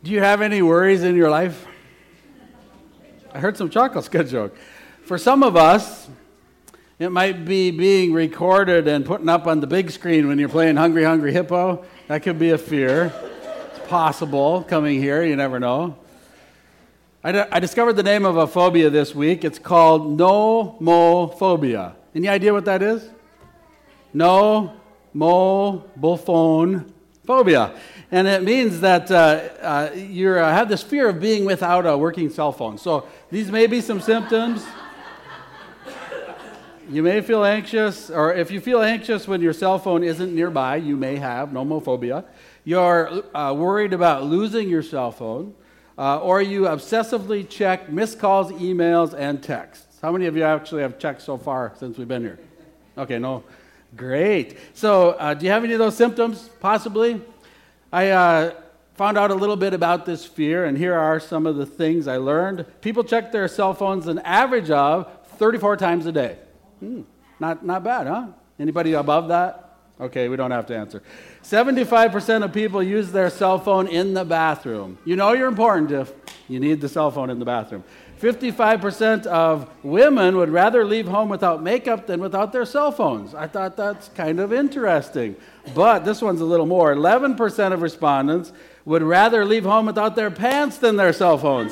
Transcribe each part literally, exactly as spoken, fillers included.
Do you have any worries in your life? I heard some chuckles. Good joke. For some of us, it might be being recorded and putting up on the big screen when you're playing Hungry Hungry Hippo. That could be a fear. It's possible coming here. You never know. I, d- I discovered the name of a phobia this week. It's called nomophobia. Any idea what that is? No, mo, bullphone, phobia. And it means that uh, uh, you uh, have this fear of being without a working cell phone. So these may be some symptoms. You may feel anxious, or if you feel anxious when your cell phone isn't nearby, you may have nomophobia. You're uh, worried about losing your cell phone, uh, or you obsessively check missed calls, emails, and texts. How many of you actually have checked so far since we've been here? Okay, no. Great. So uh, do you have any of those symptoms, possibly? I uh, found out a little bit about this fear, and here are some of the things I learned. People check their cell phones an average of thirty-four times a day. Hmm, not not bad, huh? Anybody above that? Okay, we don't have to answer. seventy-five percent of people use their cell phone in the bathroom. You know you're important if you need the cell phone in the bathroom. fifty-five percent of women would rather leave home without makeup than without their cell phones. I thought that's kind of interesting. But this one's a little more. eleven percent of respondents would rather leave home without their pants than their cell phones.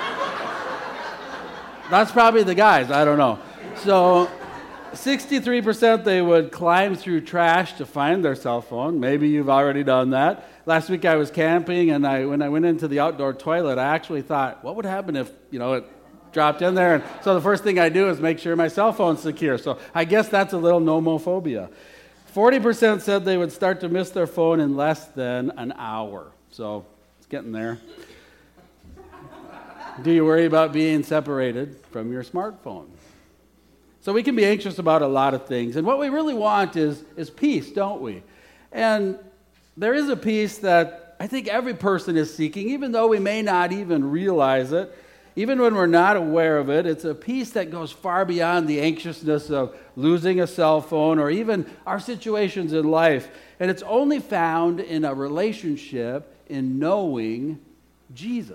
That's probably the guys. I don't know. So sixty-three percent they would climb through trash to find their cell phone. Maybe you've already done that. Last week I was camping, and I when I went into the outdoor toilet, I actually thought, what would happen if, you know, it dropped in there? And so the first thing I do is make sure my cell phone's secure. So I guess that's a little nomophobia. forty percent said they would start to miss their phone in less than an hour. So it's getting there. Do you worry about being separated from your smartphone? So we can be anxious about a lot of things. And what we really want is, is peace, don't we? And there is a peace that I think every person is seeking, even though we may not even realize it. Even when we're not aware of it, it's a peace that goes far beyond the anxiousness of losing a cell phone or even our situations in life. And it's only found in a relationship in knowing Jesus.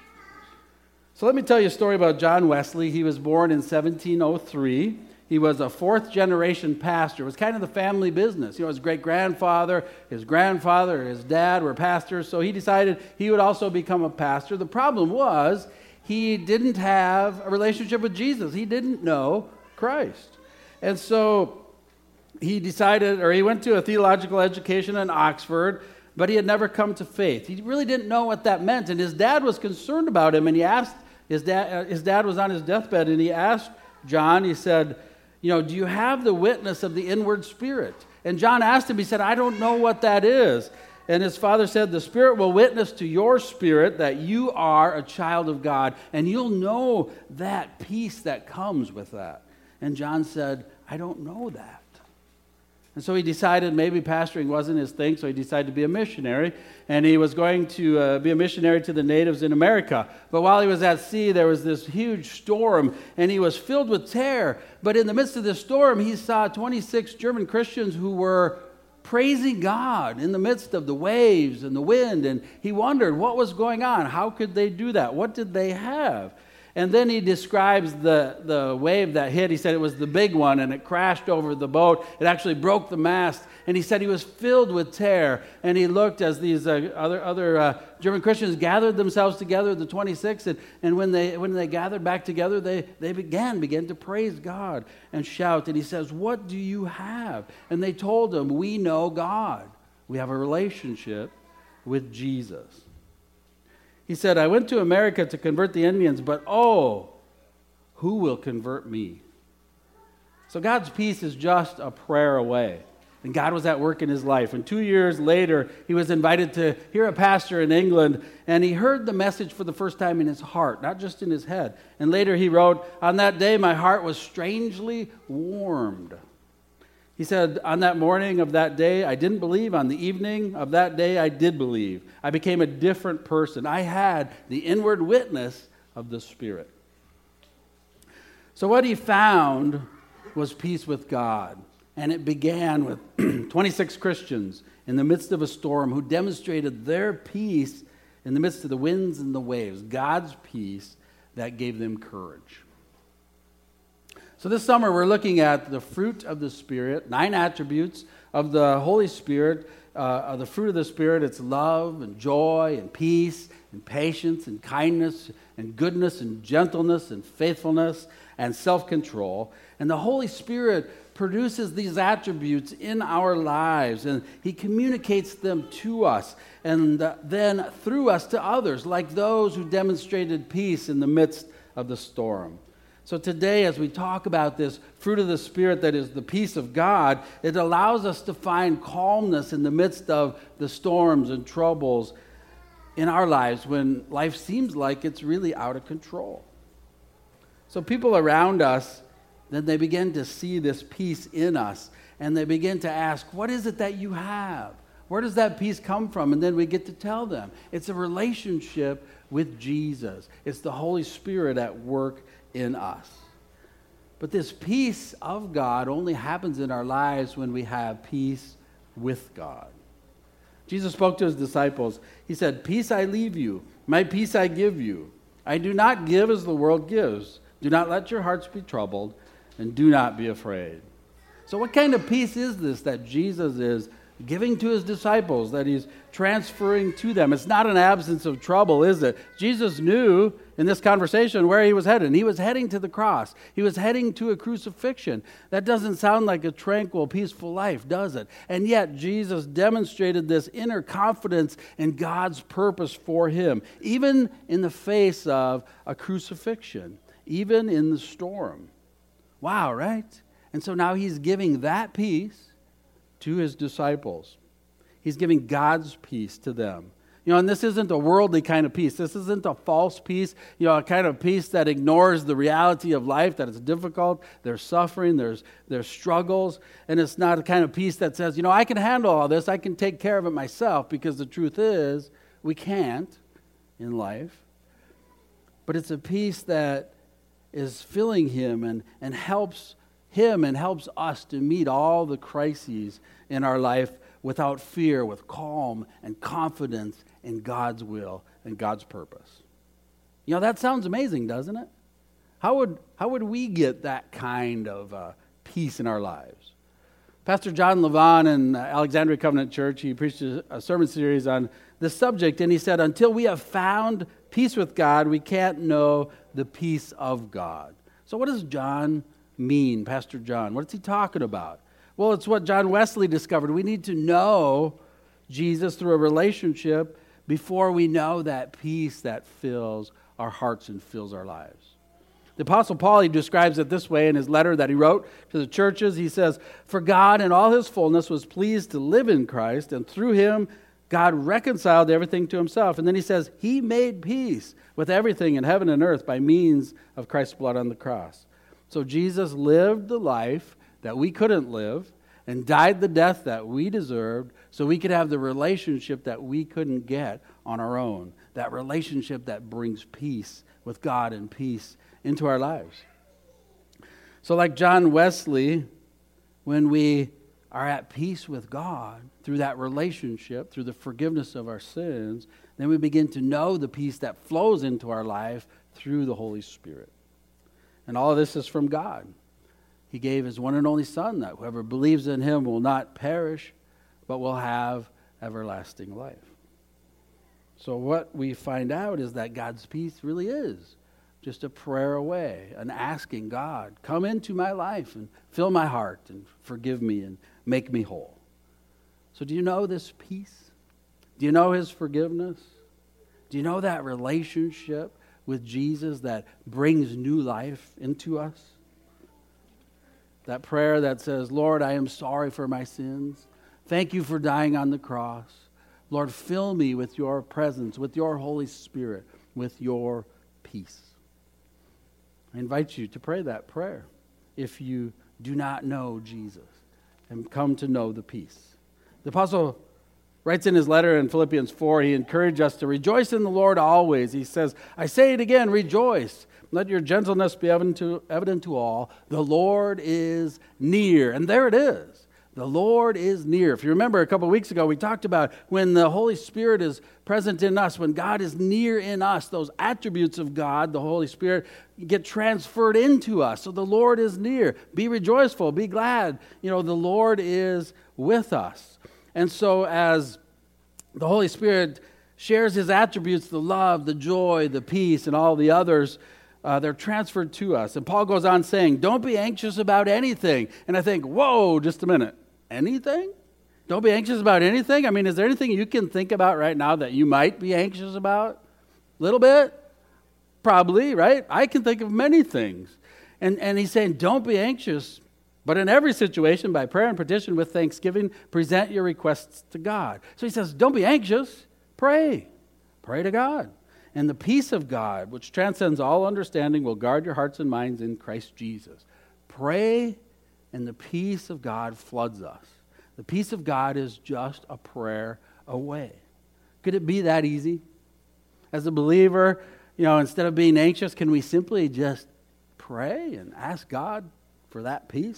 So let me tell you a story about John Wesley. He was born in seventeen oh three. He was a fourth-generation pastor. It was kind of the family business. You know, his great-grandfather, his grandfather, his dad were pastors, so he decided he would also become a pastor. The problem was he didn't have a relationship with Jesus. He didn't know Christ. And so he decided, or he went to a theological education in Oxford, but he had never come to faith. He really didn't know what that meant, and his dad was concerned about him, and he asked, his dad, his dad was on his deathbed, and he asked John, he said, you know, do you have the witness of the inward spirit? And John asked him, he said, I don't know what that is. And his father said, the Spirit will witness to your spirit that you are a child of God, and you'll know that peace that comes with that. And John said, I don't know that. And so he decided maybe pastoring wasn't his thing, so he decided to be a missionary, and he was going to uh, be a missionary to the natives in America. But while he was at sea, there was this huge storm, and he was filled with terror. But in the midst of this storm, he saw twenty-six German Christians who were praising God in the midst of the waves and the wind, and he wondered what was going on. How could they do that? What did they have? And then he describes the, the wave that hit. He said it was the big one, and it crashed over the boat. It actually broke the mast, and he said he was filled with terror. And he looked as these uh, other other uh, German Christians gathered themselves together, the twenty-six, and, and when they when they gathered back together, they, they began, began to praise God and shout. And he says, what do you have? And they told him, we know God. We have a relationship with Jesus. He said, I went to America to convert the Indians, but oh, who will convert me? So God's peace is just a prayer away. And God was at work in his life. And two years later, he was invited to hear a pastor in England, and he heard the message for the first time in his heart, not just in his head. And later he wrote, on that day my heart was strangely warmed. He said, on that morning of that day, I didn't believe. On the evening of that day, I did believe. I became a different person. I had the inward witness of the Spirit. So what he found was peace with God. And it began with twenty-six Christians in the midst of a storm who demonstrated their peace in the midst of the winds and the waves, God's peace that gave them courage. So this summer we're looking at the fruit of the Spirit, nine attributes of the Holy Spirit. Uh, of the fruit of the Spirit, it's love and joy and peace and patience and kindness and goodness and gentleness and faithfulness and self-control. And the Holy Spirit produces these attributes in our lives, and He communicates them to us and uh, then through us to others, like those who demonstrated peace in the midst of the storm. So today, as we talk about this fruit of the Spirit that is the peace of God, it allows us to find calmness in the midst of the storms and troubles in our lives when life seems like it's really out of control. So people around us, then they begin to see this peace in us, and they begin to ask, what is it that you have? Where does that peace come from? And then we get to tell them. It's a relationship with Jesus. It's the Holy Spirit at work in us. But this peace of God only happens in our lives when we have peace with God. Jesus spoke to His disciples. He said, "Peace I leave you, my peace I give you. I do not give as the world gives. Do not let your hearts be troubled, and do not be afraid." So what kind of peace is this that Jesus is giving to His disciples, that He's transferring to them? It's not an absence of trouble, is it? Jesus knew in this conversation where He was headed. He was heading to the cross. He was heading to a crucifixion. That doesn't sound like a tranquil, peaceful life, does it? And yet Jesus demonstrated this inner confidence in God's purpose for Him, even in the face of a crucifixion, even in the storm. Wow, right? And so now He's giving that peace to His disciples. He's giving God's peace to them. You know, and this isn't a worldly kind of peace. This isn't a false peace, you know, a kind of peace that ignores the reality of life, that it's difficult, there's suffering, there's there's struggles, and it's not a kind of peace that says, you know, I can handle all this, I can take care of it myself, because the truth is, we can't in life. But it's a peace that is filling Him and, and helps Him and helps us to meet all the crises in our life without fear, with calm and confidence in God's will and God's purpose. You know, that sounds amazing, doesn't it? How would, how would we get that kind of uh, peace in our lives? Pastor John Levon in Alexandria Covenant Church, he preached a, a sermon series on this subject, and he said, until we have found peace with God, we can't know the peace of God. So what does John mean, Pastor John? What's he talking about? Well, it's what John Wesley discovered. We need to know Jesus through a relationship before we know that peace that fills our hearts and fills our lives. The Apostle Paul, he describes it this way in his letter that he wrote to the churches. He says, "For God in all His fullness was pleased to live in Christ, and through Him God reconciled everything to Himself." And then he says, He made peace with everything in heaven and earth by means of Christ's blood on the cross. So Jesus lived the life that we couldn't live and died the death that we deserved so we could have the relationship that we couldn't get on our own, that relationship that brings peace with God and peace into our lives. So like John Wesley, when we are at peace with God through that relationship, through the forgiveness of our sins, then we begin to know the peace that flows into our life through the Holy Spirit. And all of this is from God. He gave His one and only Son, that whoever believes in Him will not perish, but will have everlasting life. So what we find out is that God's peace really is just a prayer away, an asking God, come into my life and fill my heart and forgive me and make me whole. So do you know this peace? Do you know His forgiveness? Do you know that relationship with Jesus that brings new life into us? That prayer that says, Lord, I am sorry for my sins. Thank you for dying on the cross. Lord, fill me with your presence, with your Holy Spirit, with your peace. I invite you to pray that prayer if you do not know Jesus and come to know the peace. The apostle writes in his letter in Philippians four, he encouraged us to rejoice in the Lord always. He says, I say it again, rejoice. Let your gentleness be evident to, evident to all. The Lord is near. And there it is. The Lord is near. If you remember a couple of weeks ago, we talked about when the Holy Spirit is present in us, when God is near in us, those attributes of God, the Holy Spirit, get transferred into us. So the Lord is near. Be rejoiceful, be glad. You know, the Lord is with us. And so as the Holy Spirit shares his attributes, the love, the joy, the peace, and all the others, Uh, they're transferred to us. And Paul goes on saying, don't be anxious about anything. And I think, whoa, just a minute. Anything? Don't be anxious about anything? I mean, is there anything you can think about right now that you might be anxious about? A little bit? Probably, right? I can think of many things. And, and he's saying, don't be anxious, but in every situation, by prayer and petition with thanksgiving, present your requests to God. So he says, don't be anxious, pray. Pray to God. And the peace of God, which transcends all understanding, will guard your hearts and minds in Christ Jesus. Pray, and the peace of God floods us. The peace of God is just a prayer away. Could it be that easy? As a believer, you know, instead of being anxious, can we simply just pray and ask God for that peace?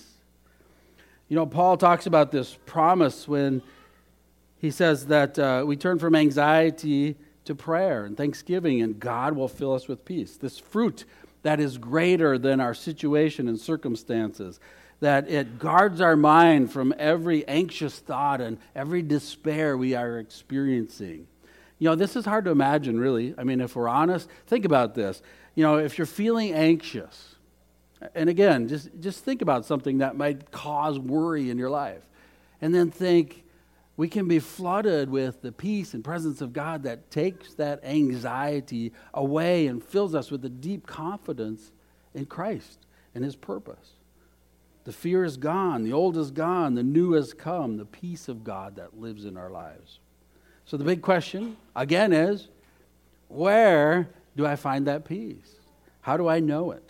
You know, Paul talks about this promise when he says that uh, we turn from anxiety to prayer and thanksgiving, and God will fill us with peace. This fruit that is greater than our situation and circumstances, that it guards our mind from every anxious thought and every despair we are experiencing. You know, this is hard to imagine, really. I mean, if we're honest, think about this. You know, if you're feeling anxious, and again, just, just think about something that might cause worry in your life, and then think, we can be flooded with the peace and presence of God that takes that anxiety away and fills us with a deep confidence in Christ and his purpose. The fear is gone, the old is gone, the new has come, the peace of God that lives in our lives. So the big question, again, is, where do I find that peace? How do I know it?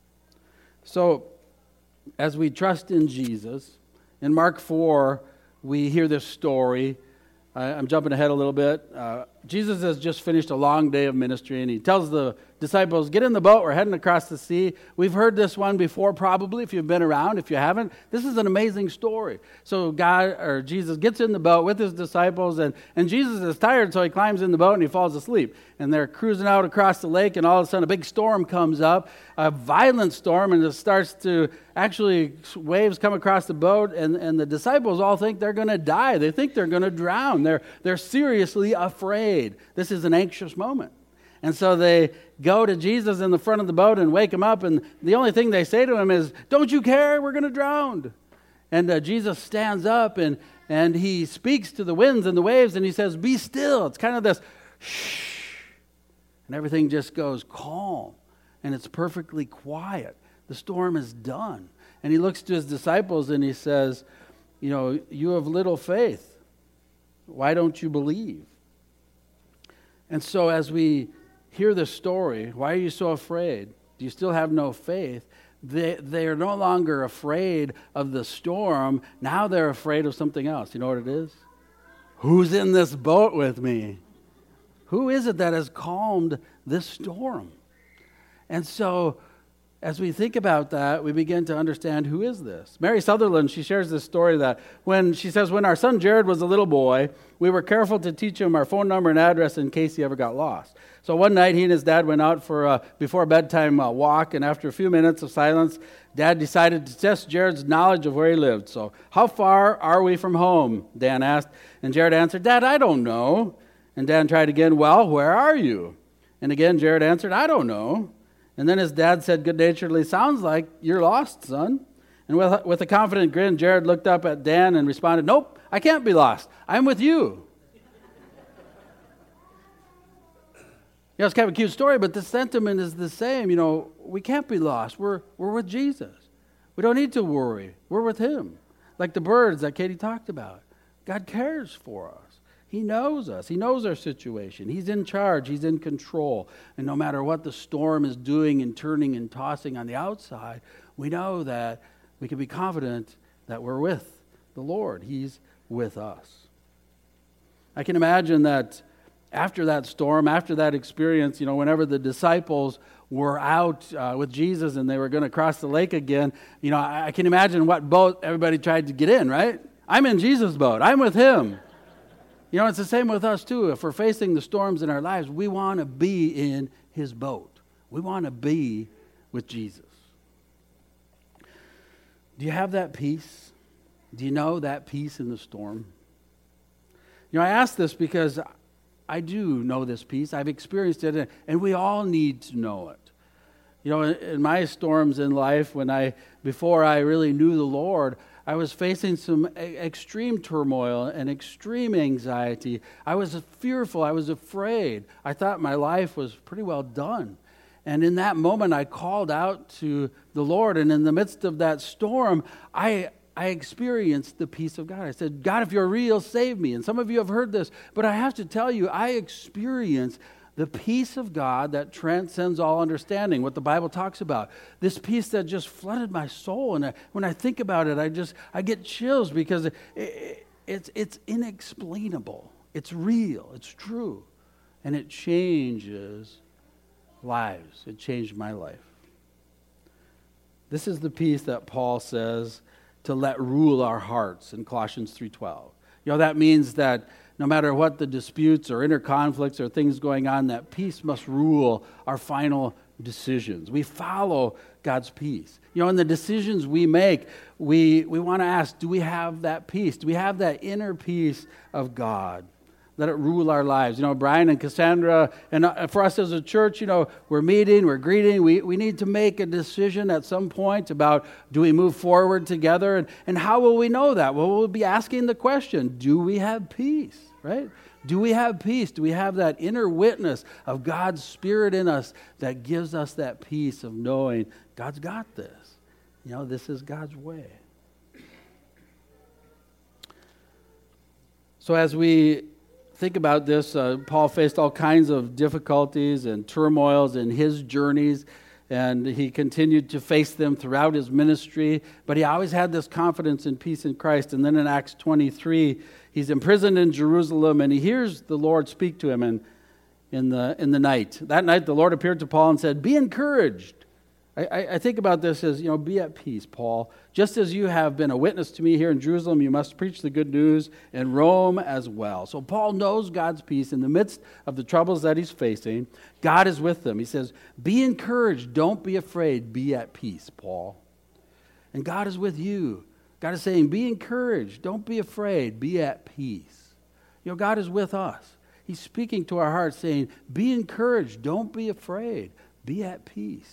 So, as we trust in Jesus, in Mark four, we hear this story. I, I'm jumping ahead a little bit. Uh, Jesus has just finished a long day of ministry, and he tells the disciples, get in the boat, we're heading across the sea. We've heard this one before probably, if you've been around. If you haven't, this is an amazing story. So God, or Jesus gets in the boat with his disciples, and, and Jesus is tired, so he climbs in the boat and he falls asleep. And they're cruising out across the lake, and all of a sudden a big storm comes up, a violent storm, and it starts to, actually waves come across the boat, and, and the disciples all think they're going to die. They think they're going to drown. They're, they're seriously afraid. This is an anxious moment. And so they go to Jesus in the front of the boat and wake him up, and the only thing they say to him is, don't you care? We're going to drown. And uh, Jesus stands up, and, and he speaks to the winds and the waves, and he says, be still. It's kind of this shh, and everything just goes calm, and it's perfectly quiet. The storm is done. And he looks to his disciples, and he says, you know, you have little faith. Why don't you believe? And so as we hear this story, why are you so afraid? Do you still have no faith? They, they are no longer afraid of the storm. Now they're afraid of something else. You know what it is? Who's in this boat with me? Who is it that has calmed this storm? And so as we think about that, we begin to understand, who is this? Mary Sutherland, she shares this story that when, she says, when our son Jared was a little boy, we were careful to teach him our phone number and address in case he ever got lost. So one night, he and his dad went out for a before bedtime uh, walk, and after a few minutes of silence, Dad decided to test Jared's knowledge of where he lived. So, how far are we from home? Dan asked, and Jared answered, Dad, I don't know. And Dan tried again, well, where are you? And again, Jared answered, I don't know. And then his dad said good-naturedly, sounds like you're lost, son. And with, with a confident grin, Jared looked up at Dan and responded, nope, I can't be lost. I'm with you. You know, it's kind of a cute story, but the sentiment is the same. You know, we can't be lost. We're, we're with Jesus. We don't need to worry. We're with him. Like the birds that Katie talked about. God cares for us. He knows us. He knows our situation. He's in charge. He's in control. And no matter what the storm is doing and turning and tossing on the outside, we know that we can be confident that we're with the Lord. He's with us. I can imagine that after that storm, after that experience, you know, whenever the disciples were out uh, with Jesus and they were going to cross the lake again, you know, I, I can imagine what boat everybody tried to get in, right? I'm in Jesus' boat. I'm with him. You know, it's the same with us too. If we're facing the storms in our lives, we want to be in his boat. We want to be with Jesus. Do you have that peace? Do you know that peace in the storm? You know, I ask this because I do know this peace. I've experienced it, and we all need to know it. You know, in, in my storms in life, when I, before I really knew the Lord, I was facing some a- extreme turmoil and extreme anxiety. I was fearful. I was afraid. I thought my life was pretty well done. And in that moment, I called out to the Lord, and in the midst of that storm, I I experienced the peace of God. I said, God, if you're real, save me. And some of you have heard this, but I have to tell you, I experienced the peace of God that transcends all understanding, what the Bible talks about. This peace that just flooded my soul. And I, when I think about it, I just, I get chills because it, it, it's, it's inexplainable. It's real. It's true. And it changes lives. It changed my life. This is the peace that Paul says to let rule our hearts in Colossians three twelve. You know, that means that no matter what the disputes or inner conflicts or things going on, that peace must rule our final decisions. We follow God's peace. You know, in the decisions we make, we, we want to ask, do we have that peace? Do we have that inner peace of God? Let it rule our lives. You know, Brian and Cassandra, and for us as a church, you know, we're meeting, we're greeting. We, we need to make a decision at some point about, do we move forward together? And, and how will we know that? Well, we'll be asking the question, do we have peace, right? Do we have peace? Do we have that inner witness of God's Spirit in us that gives us that peace of knowing God's got this? You know, this is God's way. So as we think about this, uh, Paul faced all kinds of difficulties and turmoils in his journeys, and he continued to face them throughout his ministry, but he always had this confidence and peace in Christ. And then in Acts twenty-three, he's imprisoned in Jerusalem, and he hears the Lord speak to him in, in, the, in the night. That night, the Lord appeared to Paul and said, be encouraged. I, I, I think about this as, you know, be at peace, Paul. Just as you have been a witness to me here in Jerusalem, you must preach the good news in Rome as well. So Paul knows God's peace in the midst of the troubles that he's facing. God is with them. He says, be encouraged. Don't be afraid. Be at peace, Paul. And God is with you. God is saying, be encouraged. Don't be afraid. Be at peace. You know, God is with us. He's speaking to our hearts saying, be encouraged. Don't be afraid. Be at peace.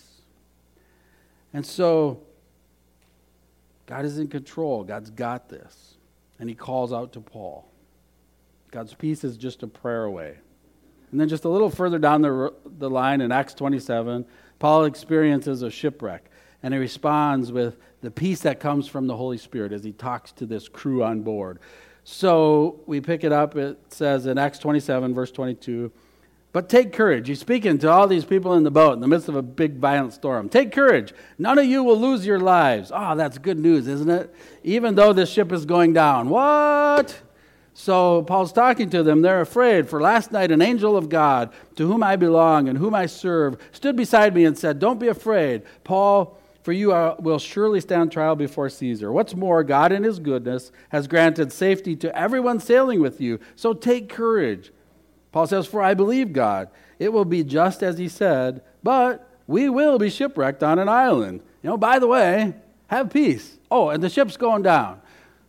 And so, God is in control. God's got this. And he calls out to Paul. God's peace is just a prayer away. And then just a little further down the, the line in Acts twenty-seven, Paul experiences a shipwreck. And he responds with the peace that comes from the Holy Spirit as he talks to this crew on board. So we pick it up. It says in Acts twenty-seven, verse twenty-two, but take courage. He's speaking to all these people in the boat in the midst of a big violent storm. Take courage. None of you will lose your lives. Oh, that's good news, isn't it? Even though this ship is going down. What? So Paul's talking to them. They're afraid. For last night an angel of God, to whom I belong and whom I serve, stood beside me and said, don't be afraid, Paul, for you are, will surely stand trial before Caesar. What's more, God in his goodness has granted safety to everyone sailing with you. So take courage. Paul says, for I believe God. It will be just as he said, but we will be shipwrecked on an island. You know, by the way, have peace. Oh, and the ship's going down.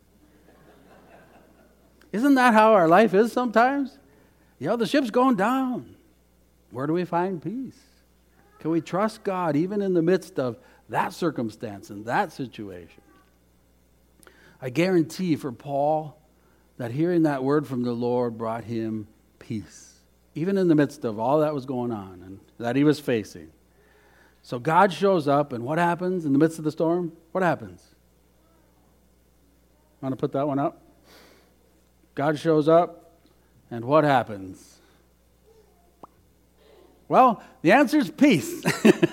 Isn't that how our life is sometimes? You know, the ship's going down. Where do we find peace? Can we trust God even in the midst of that circumstance and that situation? I guarantee for Paul that hearing that word from the Lord brought him peace, even in the midst of all that was going on and that he was facing. So God shows up, and what happens in the midst of the storm? What happens? Want to put that one up? God shows up, and what happens? Well, the answer is peace.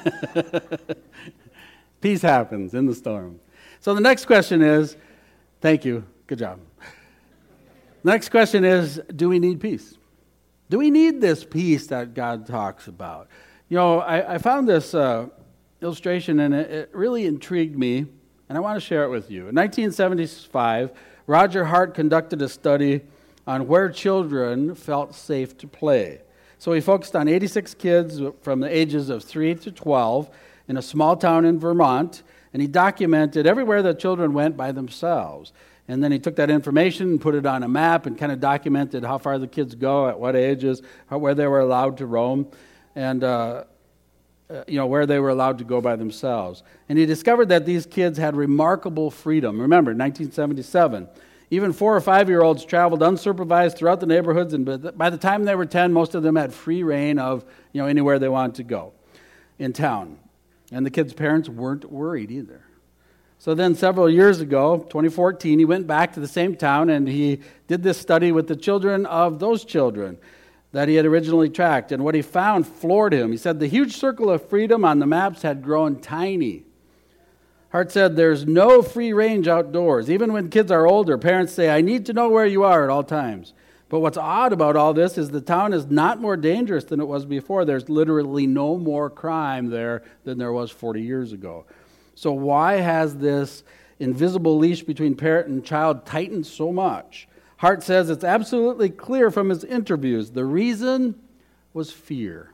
Peace happens in the storm. So the next question is, thank you, good job. Next question is, do we need peace? Do we need this peace that God talks about? You know, I, I found this uh, illustration, and it, it really intrigued me, and I want to share it with you. In nineteen seventy-five, Roger Hart conducted a study on where children felt safe to play. So he focused on eighty-six kids from the ages of three to twelve in a small town in Vermont, and he documented everywhere that children went by themselves. And then he took that information and put it on a map and kind of documented how far the kids go, at what ages, how, where they were allowed to roam, and uh, uh, you know where they were allowed to go by themselves. And he discovered that these kids had remarkable freedom. Remember, nineteen seventy-seven. Even four or five-year-olds traveled unsupervised throughout the neighborhoods, and by the time they were ten, most of them had free reign of you know anywhere they wanted to go in town. And the kids' parents weren't worried either. So then several years ago, twenty fourteen, he went back to the same town and he did this study with the children of those children that he had originally tracked. And what he found floored him. He said the huge circle of freedom on the maps had grown tiny. Hart said there's no free range outdoors. Even when kids are older, parents say, I need to know where you are at all times. But what's odd about all this is the town is not more dangerous than it was before. There's literally no more crime there than there was forty years ago. So why has this invisible leash between parent and child tightened so much? Hart says it's absolutely clear from his interviews. The reason was fear.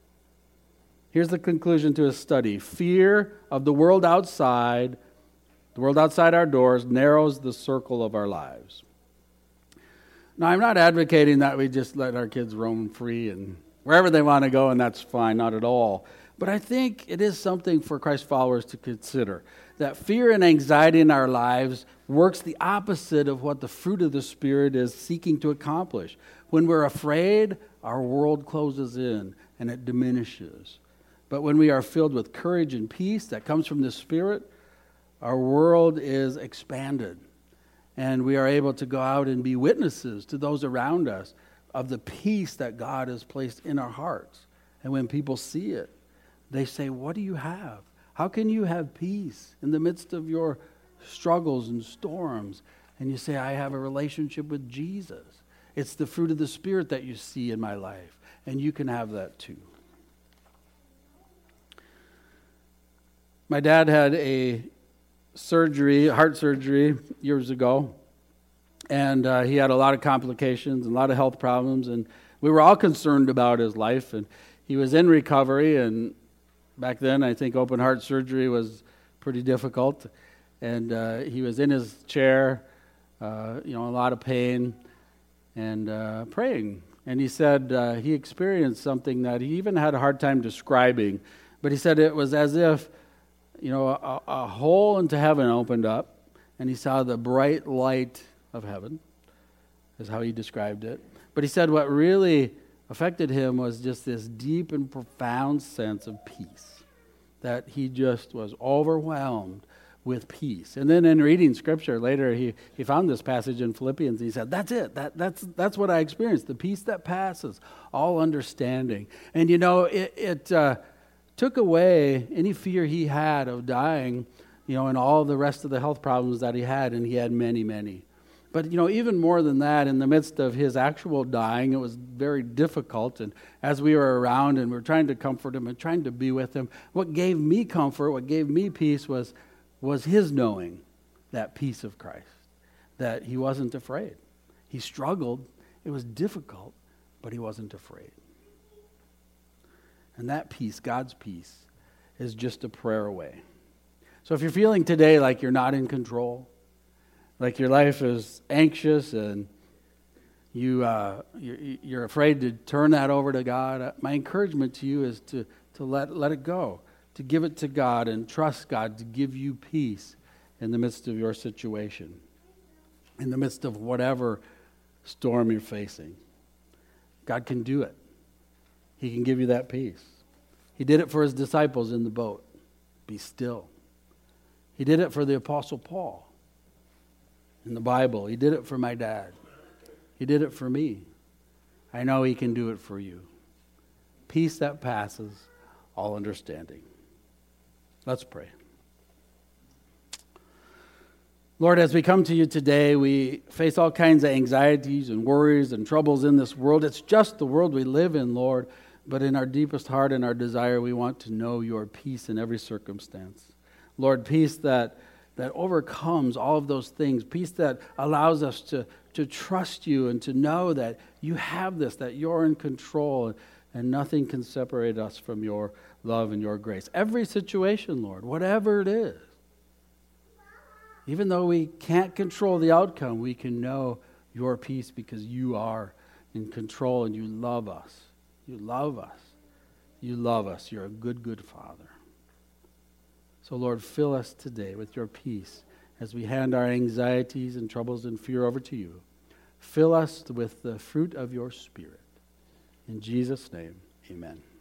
Here's the conclusion to his study. Fear of the world outside, the world outside our doors, narrows the circle of our lives. Now, I'm not advocating that we just let our kids roam free and wherever they want to go, and that's fine, not at all. But I think it is something for Christ followers to consider, that fear and anxiety in our lives works the opposite of what the fruit of the Spirit is seeking to accomplish. When we're afraid, our world closes in and it diminishes. But when we are filled with courage and peace that comes from the Spirit, our world is expanded. And we are able to go out and be witnesses to those around us of the peace that God has placed in our hearts. And when people see it, they say, what do you have? How can you have peace in the midst of your struggles and storms? And you say, I have a relationship with Jesus. It's the fruit of the Spirit that you see in my life. And you can have that too. My dad had a surgery, heart surgery, years ago. And uh, he had a lot of complications and a lot of health problems. And we were all concerned about his life. And he was in recovery. And back then, I think open heart surgery was pretty difficult. And uh, he was in his chair, uh, you know, a lot of pain and uh, praying. And he said uh, he experienced something that he even had a hard time describing. But he said it was as if, you know, a, a hole into heaven opened up, and he saw the bright light of heaven, is how he described it. But he said what really affected him was just this deep and profound sense of peace, that he just was overwhelmed with peace. And then in reading Scripture later, he, he found this passage in Philippians. He said, that's it. That, that's, that's what I experienced, the peace that passes all understanding. And, you know, it... it uh, took away any fear he had of dying, you know, and all the rest of the health problems that he had, and he had many, many. But, you know, even more than that, in the midst of his actual dying, it was very difficult. And as we were around and we were trying to comfort him and trying to be with him, what gave me comfort, what gave me peace was, was his knowing that peace of Christ, that he wasn't afraid. He struggled. It was difficult, but he wasn't afraid. And that peace, God's peace, is just a prayer away. So if you're feeling today like you're not in control, like your life is anxious and you, uh, you're, you're afraid to turn that over to God, my encouragement to you is to, to let, let it go, to give it to God and trust God to give you peace in the midst of your situation, in the midst of whatever storm you're facing. God can do it. He can give you that peace. He did it for his disciples in the boat. Be still. He did it for the Apostle Paul in the Bible. He did it for my dad. He did it for me. I know he can do it for you. Peace that passes all understanding. Let's pray. Lord, as we come to you today, we face all kinds of anxieties and worries and troubles in this world. It's just the world we live in, Lord. But in our deepest heart and our desire, we want to know your peace in every circumstance. Lord, peace that that overcomes all of those things, peace that allows us to, to trust you and to know that you have this, that you're in control, and nothing can separate us from your love and your grace. Every situation, Lord, whatever it is, even though we can't control the outcome, we can know your peace because you are in control and you love us. You love us. You love us. You're a good, good Father. So, Lord, fill us today with your peace as we hand our anxieties and troubles and fear over to you. Fill us with the fruit of your Spirit. In Jesus' name, amen.